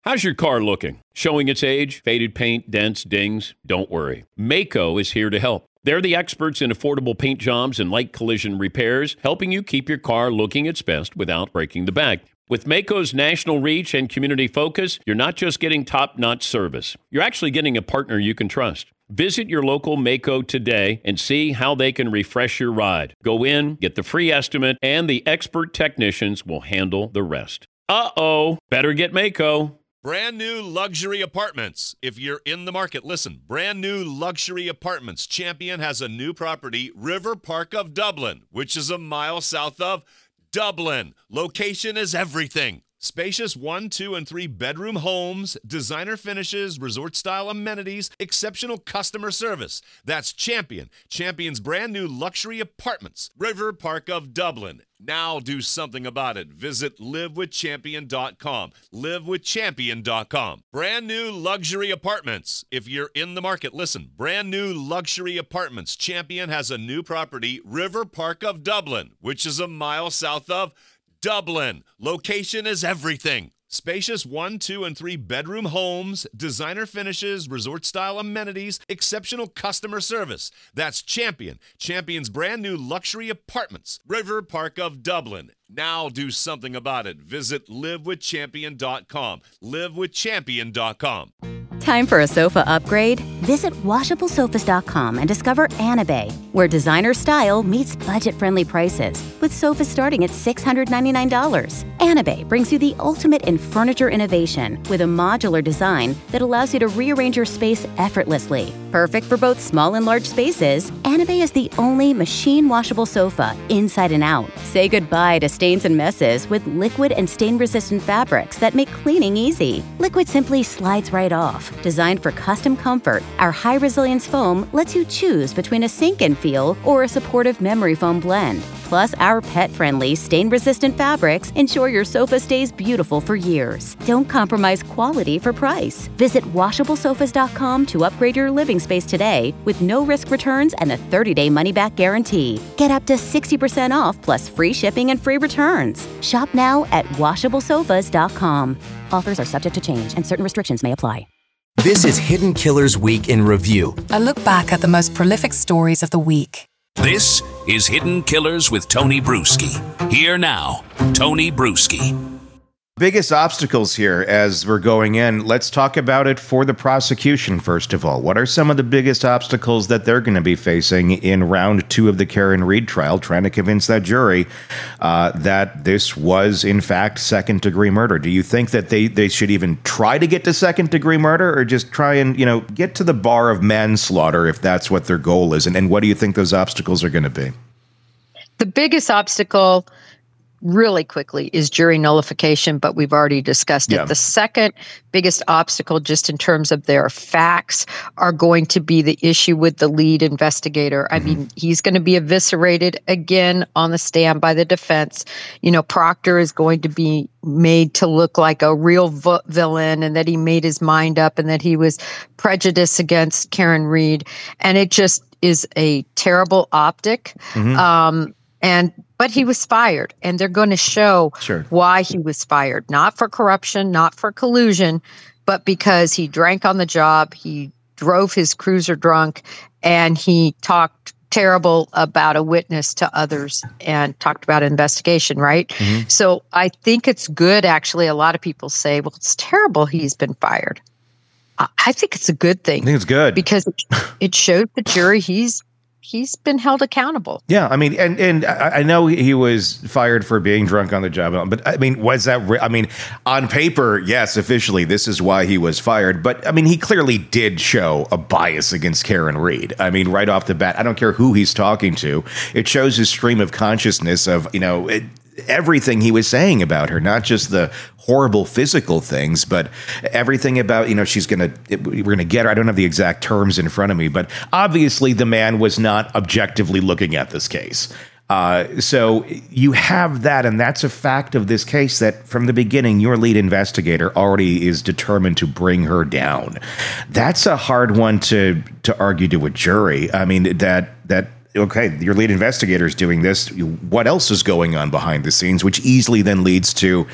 How's your car looking? Showing its age, faded paint, dents, dings? Don't worry. Maaco is here to help. They're the experts in affordable paint jobs and light collision repairs, helping you keep your car looking its best without breaking the bank. With Maaco's national reach and community focus, you're not just getting top-notch service. You're actually getting a partner you can trust. Visit your local Maaco today and see how they can refresh your ride. Go in, get the free estimate, and the expert technicians will handle the rest. Uh-oh, better get Maaco. Brand new luxury apartments. If you're in the market, listen. Brand new luxury apartments. Champion has a new property, River Park of Dublin, which is a mile south of Dublin. Location is everything. Spacious 1, 2, and 3 bedroom homes, designer finishes, resort-style amenities, exceptional customer service. That's Champion. Champion's brand new luxury apartments, River Park of Dublin. Now do something about it. Visit livewithchampion.com. Livewithchampion.com. Brand new luxury apartments. If you're in the market, listen. Brand new luxury apartments. Champion has a new property, River Park of Dublin, which is a mile south of Dublin. Location is everything. Spacious 1, 2, and 3 bedroom homes, designer finishes, resort-style amenities, exceptional customer service. That's Champion. Champion's brand new luxury apartments, River Park of Dublin. Now do something about it. Visit livewithchampion.com. Livewithchampion.com. Time for a sofa upgrade? Visit WashableSofas.com and discover Anabay, where designer style meets budget-friendly prices, with sofas starting at $699. Anabay brings you the ultimate in furniture innovation with a modular design that allows you to rearrange your space effortlessly. Perfect for both small and large spaces, Anabay is the only machine-washable sofa inside and out. Say goodbye to stains and messes with liquid and stain-resistant fabrics that make cleaning easy. Liquid simply slides right off. Designed for custom comfort, our high-resilience foam lets you choose between a sink-in feel or a supportive memory foam blend. Plus, our pet-friendly, stain-resistant fabrics ensure your sofa stays beautiful for years. Don't compromise quality for price. Visit WashableSofas.com to upgrade your living space today with no-risk returns and a 30-day money-back guarantee. Get up to 60% off plus free shipping and free returns. Shop now at WashableSofas.com. Offers are subject to change and certain restrictions may apply. This is Hidden Killers Week in Review. A look back at the most prolific stories of the week. This is Hidden Killers with Tony Bruschi. Here now, Tony Bruschi. Biggest obstacles here as we're going in. Let's talk about it for the prosecution, first of all. What are some of the biggest obstacles that they're going to be facing in round 2 of the Karen Read trial, trying to convince that jury that this was, in fact, second-degree murder? Do you think that they should even try to get to second-degree murder, or just try and, get to the bar of manslaughter if that's what their goal is? And what do you think those obstacles are going to be? The biggest obstacle, really quickly, is jury nullification, but we've already discussed it. The second biggest obstacle, just in terms of their facts, are going to be the issue with the lead investigator. I mean, he's going to be eviscerated again on the stand by the defense. Proctor is going to be made to look like a real villain, and that he made his mind up, and that he was prejudiced against Karen Read. And it just is a terrible optic. But he was fired, and they're going to show why he was fired. Not for corruption, not for collusion, but because he drank on the job, he drove his cruiser drunk, and he talked terrible about a witness to others and talked about an investigation, right? So I think it's good, actually. A lot of people say, well, it's terrible he's been fired. I think it's a good thing. I think it's good. Because it shows the jury he's been held accountable. Yeah, I mean, and I know he was fired for being drunk on the job, but I mean, was that? On paper, yes, officially, this is why he was fired. But I mean, he clearly did show a bias against Karen Read. I mean, right off the bat, I don't care who he's talking to. It shows his stream of consciousness of everything he was saying about her, not just the horrible physical things, but everything about, we're going to get her. I don't have the exact terms in front of me, but obviously the man was not objectively looking at this case. So you have that, and that's a fact of this case, that from the beginning, your lead investigator already is determined to bring her down. That's a hard one to argue to a jury. I mean, that okay, your lead investigator is doing this. What else is going on behind the scenes, which easily then leads to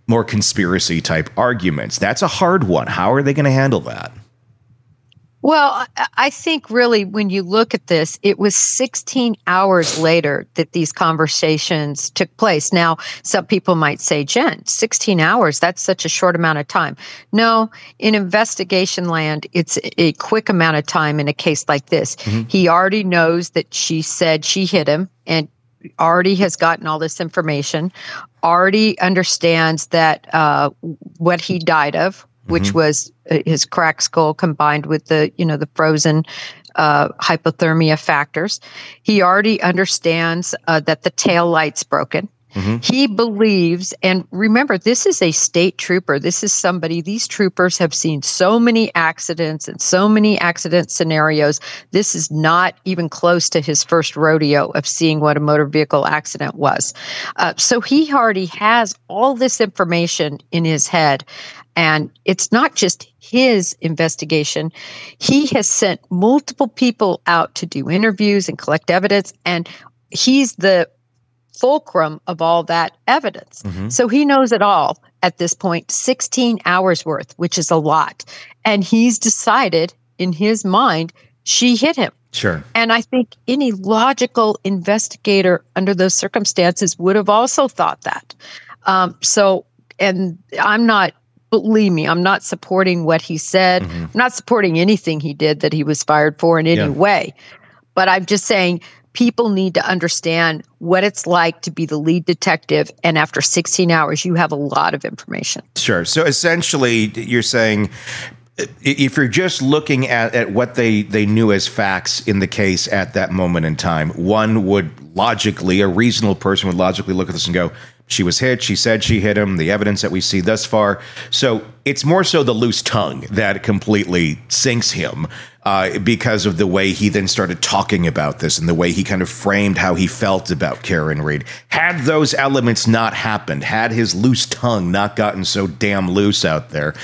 more conspiracy type arguments. That's a hard one. How are they going to handle that? Well, I think really when you look at this, it was 16 hours later that these conversations took place. Now, some people might say, Jen, 16 hours, that's such a short amount of time. No, in investigation land, it's a quick amount of time in a case like this. Mm-hmm. He already knows that she said she hit him and already has gotten all this information, already understands that what he died of, which was his cracked skull combined with the frozen hypothermia factors. He already understands that the tail light's broken. Mm-hmm. He believes, and remember, this is a state trooper. This is somebody, these troopers have seen so many accidents and so many accident scenarios. This is not even close to his first rodeo of seeing what a motor vehicle accident was. So he already has all this information in his head. And it's not just his investigation. He has sent multiple people out to do interviews and collect evidence, and he's the fulcrum of all that evidence. Mm-hmm. So he knows it all at this point, 16 hours worth, which is a lot. And he's decided in his mind, she hit him. Sure. And I think any logical investigator under those circumstances would have also thought that. Believe me, I'm not supporting what he said. Mm-hmm. I'm not supporting anything he did that he was fired for in any way. But I'm just saying people need to understand what it's like to be the lead detective. And after 16 hours, you have a lot of information. Sure. So essentially, you're saying if you're just looking at what they knew as facts in the case at that moment in time, one would logically, a reasonable person would logically look at this and go, she was hit. She said she hit him. The evidence that we see thus far. So it's more so the loose tongue that completely sinks him because of the way he then started talking about this and the way he kind of framed how he felt about Karen Read. Had those elements not happened, had his loose tongue not gotten so damn loose out there,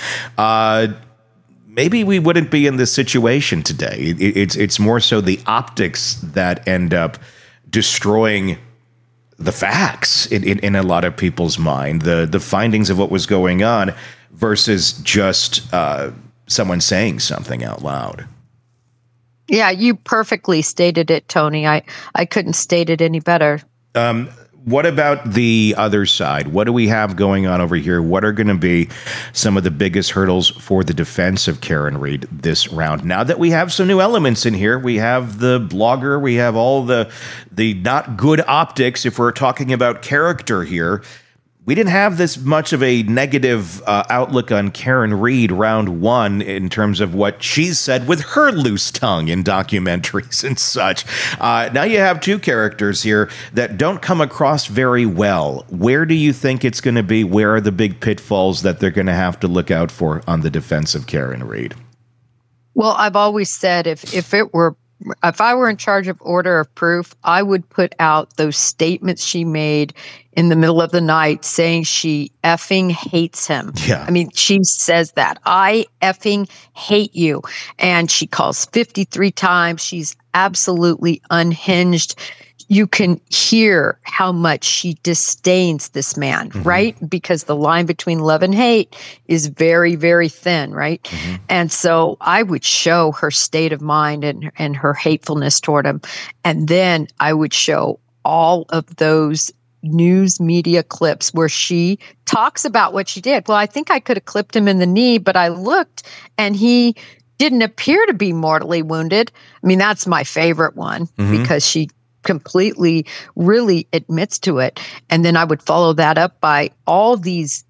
maybe we wouldn't be in this situation today. It's more so the optics that end up destroying the facts in a lot of people's mind, the findings of what was going on versus just someone saying something out loud. Yeah, you perfectly stated it, Tony. I couldn't state it any better. What about the other side? What do we have going on over here? What are going to be some of the biggest hurdles for the defense of Karen Read this round? Now that we have some new elements in here, we have the blogger, we have all the not good optics. If we're talking about character here, we didn't have this much of a negative outlook on Karen Read round one in terms of what she's said with her loose tongue in documentaries and such. Now you have two characters here that don't come across very well. Where do you think it's going to be? Where are the big pitfalls that they're going to have to look out for on the defense of Karen Read? Well, I've always said if I were in charge of order of proof, I would put out those statements she made in the middle of the night saying she effing hates him. Yeah. I mean, she says that. I effing hate you. And she calls 53 times. She's absolutely unhinged. You can hear how much she disdains this man, mm-hmm. right? Because the line between love and hate is very, very thin, right? Mm-hmm. And so I would show her state of mind and her hatefulness toward him. And then I would show all of those news media clips where she talks about what she did. Well, I think I could have clipped him in the knee, but I looked and he didn't appear to be mortally wounded. I mean, that's my favorite one mm-hmm. because she completely really admits to it. And then I would follow that up by all these,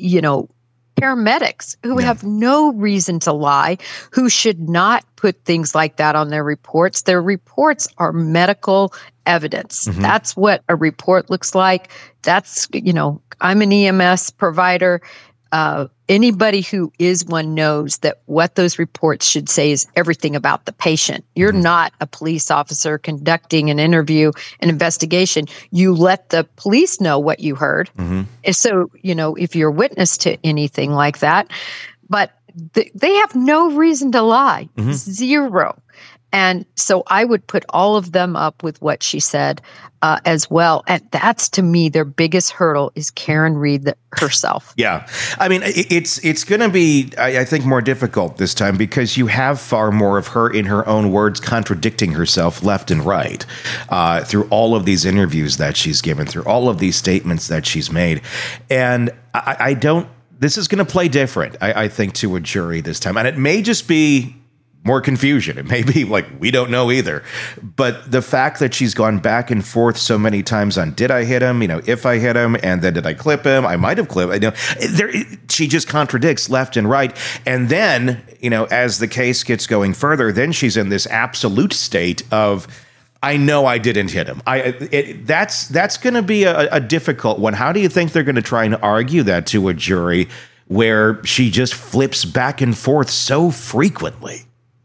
paramedics who have no reason to lie, who should not put things like that on their reports. Their reports are medical evidence. Mm-hmm. That's what a report looks like. That's, I'm an EMS provider. Anybody who is one knows that what those reports should say is everything about the patient. You're mm-hmm. not a police officer conducting an interview, an investigation. You let the police know what you heard. Mm-hmm. And so, if you're witness to anything like that, but they have no reason to lie. Mm-hmm. Zero. And so I would put all of them up with what she said as well. And that's, to me, their biggest hurdle is Karen Read herself. Yeah. I mean, it's going to be, I think, more difficult this time because you have far more of her in her own words contradicting herself left and right through all of these interviews that she's given, through all of these statements that she's made. And I don't, this is going to play different, I think, to a jury this time. And it may just be more confusion. It may be like, we don't know either. But the fact that she's gone back and forth so many times on, did I hit him? If I hit him, and then did I clip him? I might have clipped. She just contradicts left and right. And then, as the case gets going further, then she's in this absolute state of, I know I didn't hit him. That's going to be a difficult one. How do you think they're going to try and argue that to a jury where she just flips back and forth so frequently?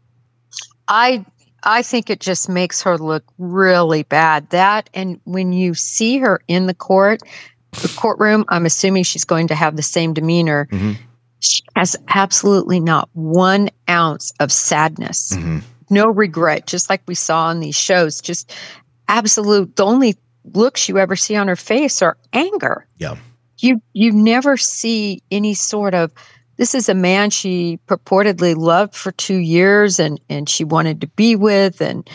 I think it just makes her look really bad. That, and when you see her in the courtroom, I'm assuming she's going to have the same demeanor. Mm-hmm. She has absolutely not 1 ounce of sadness, no regret, just like we saw on these shows. Just absolute. The only looks you ever see on her face are anger. Yeah, you never see any sort of. This is a man she purportedly loved for 2 years and she wanted to be with. And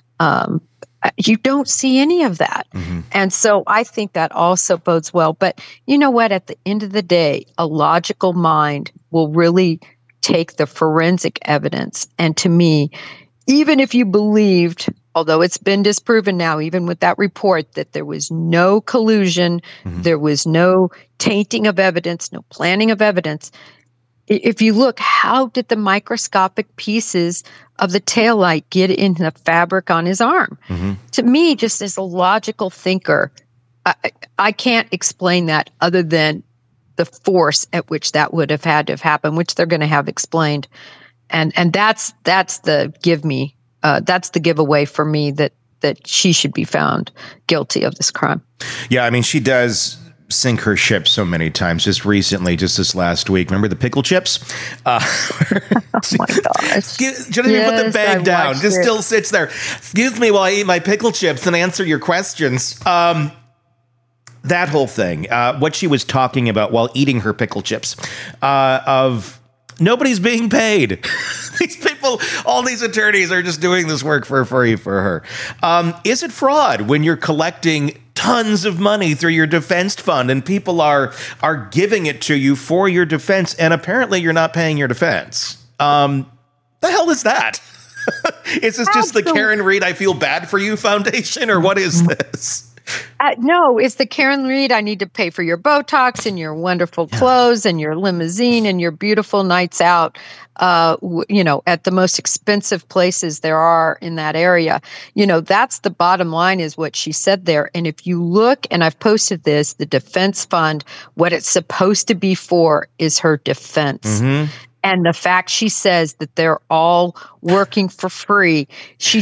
you don't see any of that. Mm-hmm. And so I think that also bodes well. But you know what? At the end of the day, a logical mind will really take the forensic evidence. And to me, even if you believed, although it's been disproven now, even with that report, that there was no collusion, there was no tainting of evidence, no planning of evidence. If you look, how did the microscopic pieces of the taillight get into the fabric on his arm? Mm-hmm. To me, just as a logical thinker, I can't explain that other than the force at which that would have had to have happened, which they're going to have explained. And that's the that's the giveaway for me that she should be found guilty of this crime. Yeah, I mean, she does sink her ship so many times. Just recently, just this last week, remember the pickle chips? Oh my gosh. She doesn't even put the bag down. Just still sits there. Excuse me while I eat my pickle chips and answer your questions. That whole thing, what she was talking about while eating her pickle chips, of nobody's being paid. These people, all these attorneys are just doing this work for free for her. Is it fraud when you're collecting tons of money through your defense fund and people are giving it to you for your defense and apparently you're not paying your defense? The hell is that? Is this just the Karen Read I Feel Bad For You Foundation, or what is this? No, it's the Karen Read, I need to pay for your Botox and your wonderful clothes and your limousine and your beautiful nights out, at the most expensive places there are in that area. That's the bottom line, is what she said there. And if you look, and I've posted this, the defense fund, what it's supposed to be for is her defense. Mm-hmm. And the fact she says that they're all working for free, she's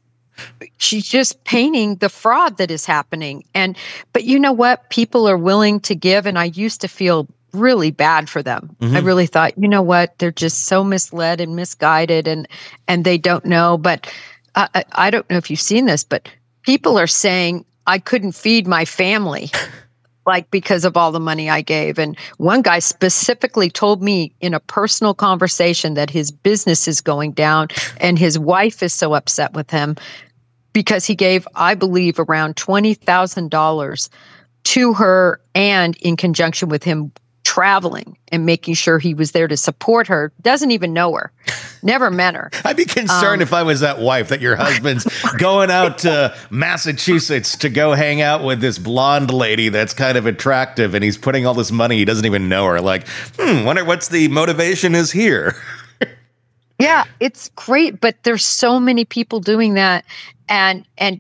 just painting the fraud that is happening. But you know what? People are willing to give. And I used to feel really bad for them. Mm-hmm. I really thought, you know what? They're just so misled and misguided and they don't know. But I don't know if you've seen this, but people are saying I couldn't feed my family because of all the money I gave. And one guy specifically told me in a personal conversation that his business is going down and his wife is so upset with him because he gave, I believe, around $20,000 to her, and in conjunction with him traveling and making sure he was there to support her. Doesn't even know her. Never met her. I'd be concerned if I was that wife, that your husband's going out to Massachusetts to go hang out with this blonde lady that's kind of attractive, and he's putting all this money, he doesn't even know her. Like, wonder what's the motivation is here. Yeah, it's great, but there's so many people doing that. And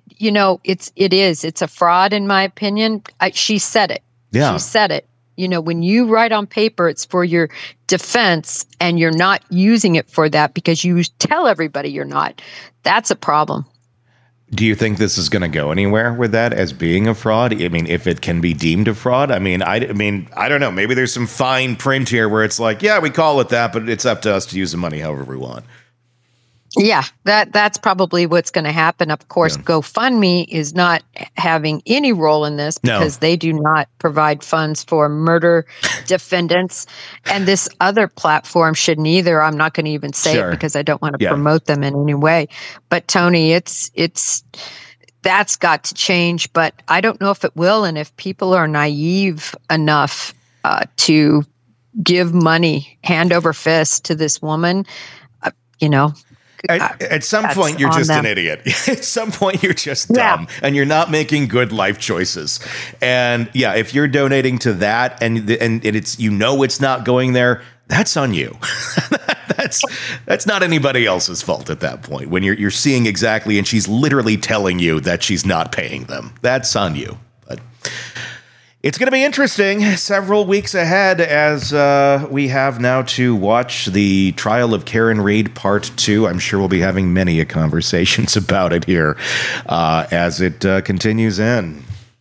it's a fraud, in my opinion. She said it. Yeah. She said it. When you write on paper, it's for your defense and you're not using it for that because you tell everybody you're not. That's a problem. Do you think this is going to go anywhere with that as being a fraud? I mean, if it can be deemed a fraud, I don't know. Maybe there's some fine print here where it's like, yeah, we call it that, but it's up to us to use the money however we want. Yeah, that's probably what's going to happen. Of course, GoFundMe is not having any role in this because they do not provide funds for murder defendants. And this other platform shouldn't either. I'm not going to even say it because I don't want to promote them in any way. But Tony, it's that's got to change. But I don't know if it will. And if people are naive enough to give money hand over fist to this woman, At some point, you're just an idiot. At some point, you're just dumb and you're not making good life choices. And if you're donating to that and it's, it's not going there, that's on you. That's not anybody else's fault at that point. When you're seeing exactly, and she's literally telling you that she's not paying them, that's on you. But it's going to be interesting several weeks ahead as we have now to watch the trial of Karen Read Part 2. I'm sure we'll be having many conversations about it here as it continues in.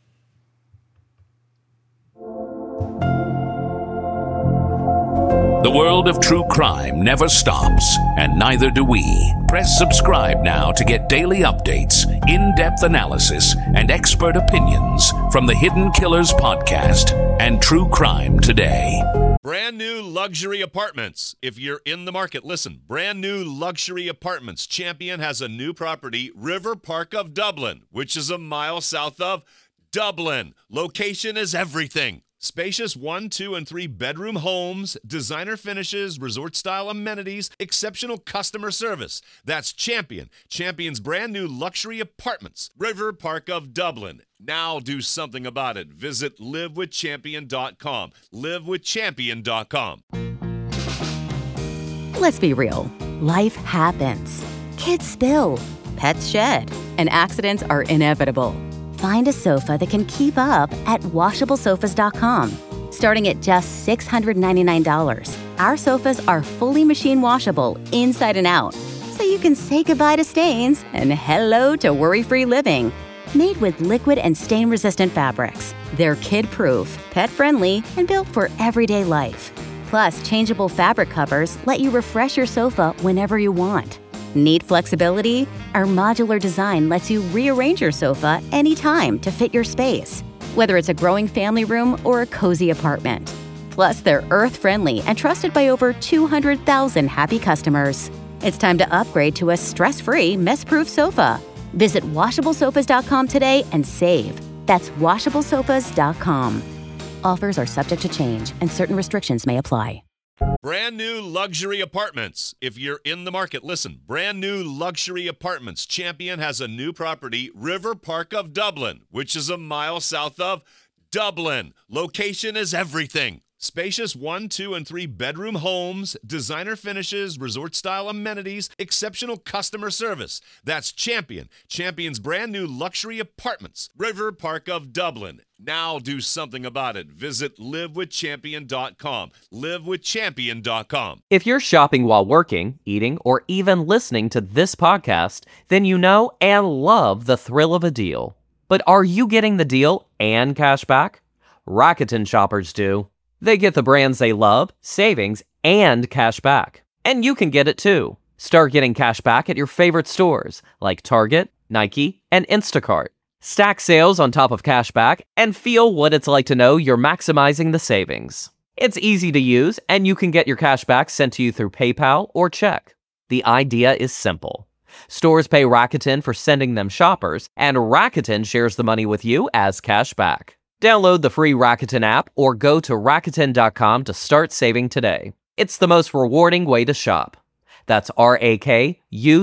The world of true crime never stops, and neither do we. Press subscribe now to get daily updates, in-depth analysis, and expert opinions from the Hidden Killers podcast and True Crime Today. Brand new luxury apartments. If you're in the market, listen. Brand new luxury apartments. Champion has a new property, River Park of Dublin, which is a mile south of Dublin. Location is everything. Spacious 1, 2, and 3 bedroom homes, designer finishes, resort-style amenities, exceptional customer service. That's Champion. Champion's brand new luxury apartments. River Park of Dublin. Now do something about it. Visit livewithchampion.com. livewithchampion.com. Let's be real. Life happens. Kids spill. Pets shed. And accidents are inevitable. Find a sofa that can keep up at washablesofas.com. Starting at just $699, our sofas are fully machine washable inside and out, so you can say goodbye to stains and hello to worry-free living. Made with liquid and stain-resistant fabrics, they're kid-proof, pet-friendly, and built for everyday life. Plus, changeable fabric covers let you refresh your sofa whenever you want. Need flexibility? Our modular design lets you rearrange your sofa anytime to fit your space, whether it's a growing family room or a cozy apartment. Plus, they're earth-friendly and trusted by over 200,000 happy customers. It's time to upgrade to a stress-free, mess-proof sofa. Visit washablesofas.com today and save. That's washablesofas.com. Offers are subject to change and certain restrictions may apply. Brand new luxury apartments. If you're in the market, listen. Brand new luxury apartments. Champion has a new property, River Park of Dublin, which is a mile south of Dublin. Location is everything. Spacious 1, 2, and 3 bedroom homes, designer finishes, resort-style amenities, exceptional customer service. That's Champion. Champion's brand new luxury apartments. River Park of Dublin. Now do something about it. Visit livewithchampion.com. livewithchampion.com. If you're shopping while working, eating, or even listening to this podcast, then you know and love the thrill of a deal. But are you getting the deal and cash back? Rakuten shoppers do. They get the brands they love, savings, and cash back. And you can get it too. Start getting cash back at your favorite stores like Target, Nike, and Instacart. Stack sales on top of cash back and feel what it's like to know you're maximizing the savings. It's easy to use, and you can get your cash back sent to you through PayPal or check. The idea is simple. Stores pay Rakuten for sending them shoppers, and Rakuten shares the money with you as cash back. Download the free Rakuten app or go to Rakuten.com to start saving today. It's the most rewarding way to shop. That's Rakuten,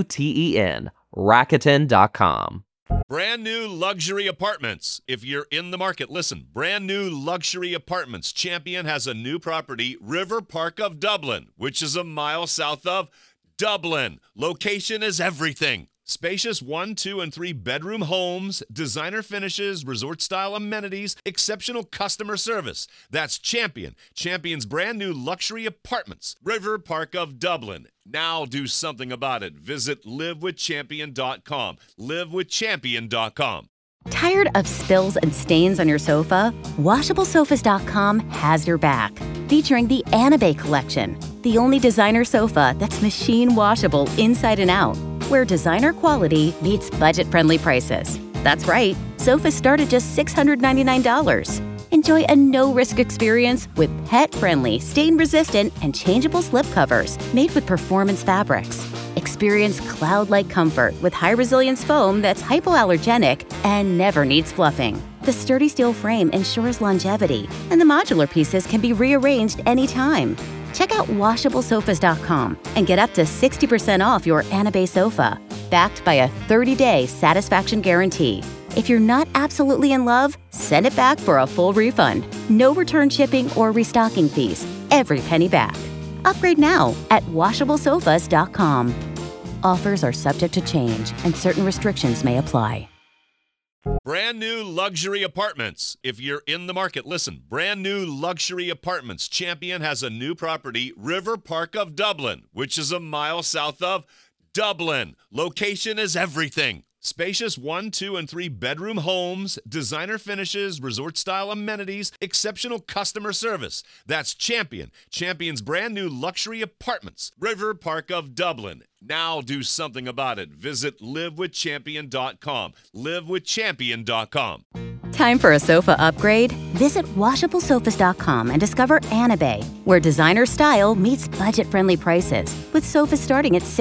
Rakuten.com. Brand new luxury apartments. If you're in the market, listen. Brand new luxury apartments. Champion has a new property, River Park of Dublin, which is a mile south of Dublin. Location is everything. Spacious 1, 2, and 3 bedroom homes, designer finishes, resort-style amenities, exceptional customer service. That's Champion. Champion's brand new luxury apartments. River Park of Dublin. Now do something about it. Visit livewithchampion.com. livewithchampion.com. Tired of spills and stains on your sofa? WashableSofas.com has your back. Featuring the Anabay collection, the only designer sofa that's machine washable inside and out, where designer quality meets budget-friendly prices. That's right, sofas start at just $699. Enjoy a no-risk experience with pet-friendly, stain-resistant, and changeable slipcovers made with performance fabrics. Experience cloud-like comfort with high-resilience foam that's hypoallergenic and never needs fluffing. The sturdy steel frame ensures longevity, and the modular pieces can be rearranged anytime. Check out WashableSofas.com and get up to 60% off your Anabay sofa, backed by a 30-day satisfaction guarantee. If you're not absolutely in love, send it back for a full refund. No return shipping or restocking fees. Every penny back. Upgrade now at WashableSofas.com. Offers are subject to change and certain restrictions may apply. Brand new luxury apartments. If you're in the market, listen. Brand new luxury apartments. Champion has a new property, River Park of Dublin, which is a mile south of Dublin. Location is everything. Spacious 1, 2, and 3 bedroom homes, designer finishes, resort-style amenities, exceptional customer service. That's Champion. Champion's brand new luxury apartments. River Park of Dublin. Now do something about it. Visit livewithchampion.com. livewithchampion.com. Time for a sofa upgrade? Visit WashableSofas.com and discover Anabay, where designer style meets budget-friendly prices, with sofas starting at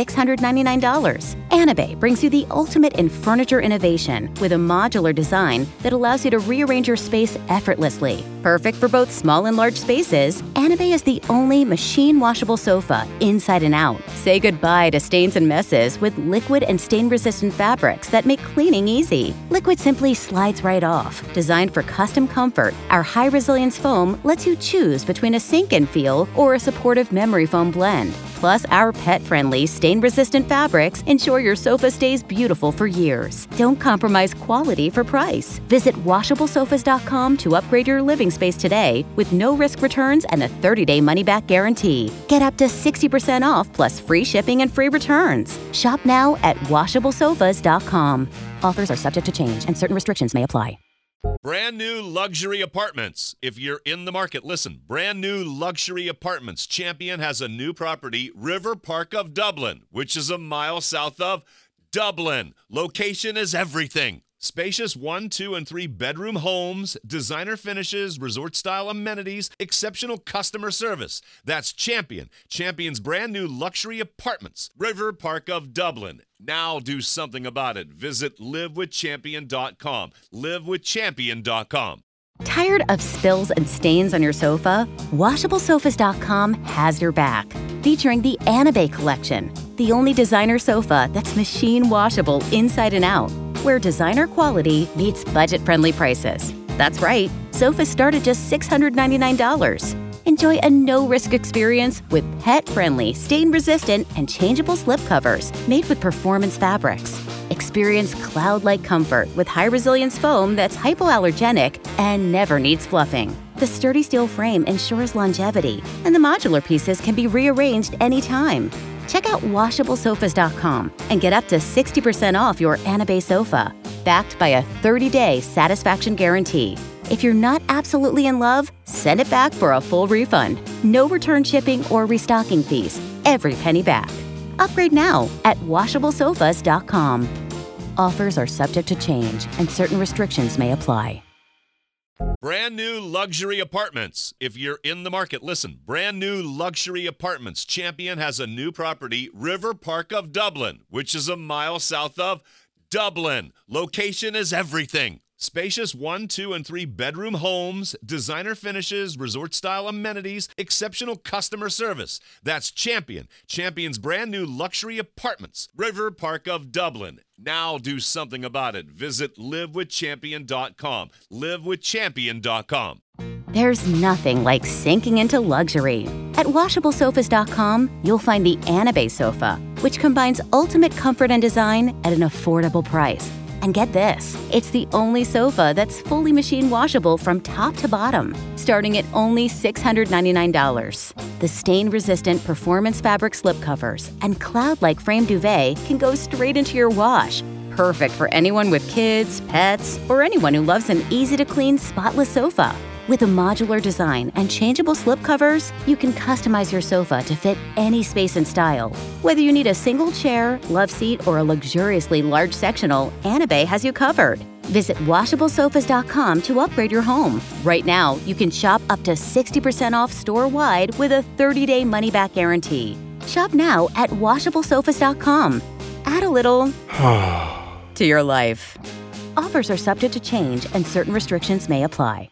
$699. Anabay brings you the ultimate in furniture innovation with a modular design that allows you to rearrange your space effortlessly. Perfect for both small and large spaces, Anabay is the only machine-washable sofa inside and out. Say goodbye to stains and messes with liquid and stain-resistant fabrics that make cleaning easy. Liquid simply slides right off. Designed for custom comfort, our high-resilience foam lets you choose between a sink-in feel or a supportive memory foam blend. Plus, our pet-friendly, stain-resistant fabrics ensure your sofa stays beautiful for years. Don't compromise quality for price. Visit WashableSofas.com to upgrade your living space today with no-risk returns and a 30-day money-back guarantee. Get up to 60% off plus free shipping and free returns. Shop now at WashableSofas.com. Offers are subject to change and certain restrictions may apply. Brand new luxury apartments. If you're in the market, listen. Brand new luxury apartments. Champion has a new property, River Park of Dublin, which is a mile south of Dublin. Location is everything. Spacious 1, 2, and 3 bedroom homes, designer finishes, resort-style amenities, exceptional customer service. That's Champion. Champion's brand new luxury apartments. River Park of Dublin. Now do something about it. Visit livewithchampion.com. livewithchampion.com. Tired of spills and stains on your sofa? WashableSofas.com has your back. Featuring the Anabay collection, the only designer sofa that's machine washable inside and out, where designer quality meets budget-friendly prices. That's right, sofas start at just $699. Enjoy a no-risk experience with pet-friendly, stain-resistant, and changeable slipcovers made with performance fabrics. Experience cloud-like comfort with high-resilience foam that's hypoallergenic and never needs fluffing. The sturdy steel frame ensures longevity, and the modular pieces can be rearranged anytime. Check out WashableSofas.com and get up to 60% off your Anabay sofa, backed by a 30-day satisfaction guarantee. If you're not absolutely in love, send it back for a full refund. No return shipping or restocking fees. Every penny back. Upgrade now at WashableSofas.com. Offers are subject to change and certain restrictions may apply. Brand new luxury apartments. If you're in the market, listen. Brand new luxury apartments. Champion has a new property, River Park of Dublin, which is a mile south of Dublin. Location is everything. Spacious 1, 2, and 3 bedroom homes, designer finishes, resort-style amenities, exceptional customer service. That's Champion. Champion's brand new luxury apartments. River Park of Dublin. Now do something about it. Visit livewithchampion.com. livewithchampion.com. There's nothing like sinking into luxury. At WashableSofas.com, you'll find the Anabay sofa, which combines ultimate comfort and design at an affordable price. And get this, it's the only sofa that's fully machine washable from top to bottom, starting at only $699. The stain-resistant performance fabric slipcovers and cloud-like frame duvet can go straight into your wash, Perfect for anyone with kids, pets, or anyone who loves an easy-to-clean, spotless sofa. With a modular design and changeable slipcovers, you can customize your sofa to fit any space and style. Whether you need a single chair, love seat, or a luxuriously large sectional, Anabay has you covered. Visit WashableSofas.com to upgrade your home. Right now, you can shop up to 60% off store-wide with a 30-day money-back guarantee. Shop now at WashableSofas.com. Add a little to your life. Offers are subject to change and certain restrictions may apply.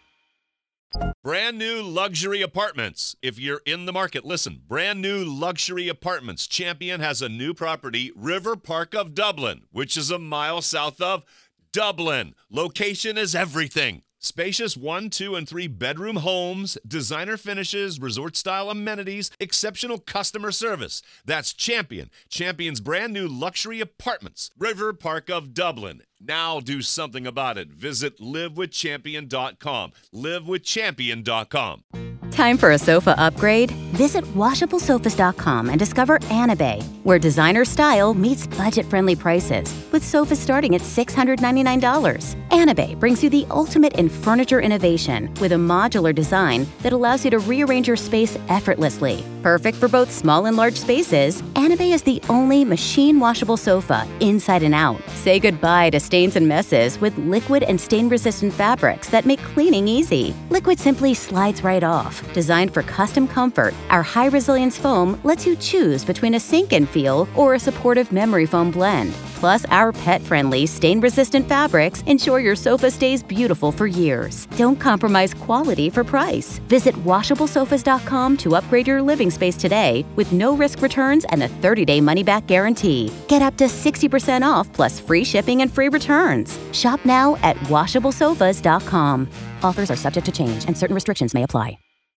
Brand new luxury apartments. If you're in the market, listen. Brand new luxury apartments. Champion has a new property, River Park of Dublin, which is a mile south of Dublin. Location is everything. Spacious 1, 2, and 3 bedroom homes, designer finishes, resort-style amenities, exceptional customer service. That's Champion. Champion's brand new luxury apartments, River Park of Dublin. Now do something about it. Visit livewithchampion.com. Livewithchampion.com. Time for a sofa upgrade? Visit WashableSofas.com and discover Anabay, where designer style meets budget-friendly prices, with sofas starting at $699. Anabay brings you the ultimate in furniture innovation with a modular design that allows you to rearrange your space effortlessly. Perfect for both small and large spaces, Anabay is the only machine-washable sofa inside and out. Say goodbye to stains and messes with liquid and stain-resistant fabrics that make cleaning easy. Liquid simply slides right off. Designed for custom comfort, our high-resilience foam lets you choose between a sink-in feel or a supportive memory foam blend. Plus, our pet-friendly, stain-resistant fabrics ensure your sofa stays beautiful for years. Don't compromise quality for price. Visit WashableSofas.com to upgrade your living space today with no-risk returns and a 30-day money-back guarantee. Get up to 60% off plus free shipping and free returns. Shop now at WashableSofas.com. Offers are subject to change and certain restrictions may apply.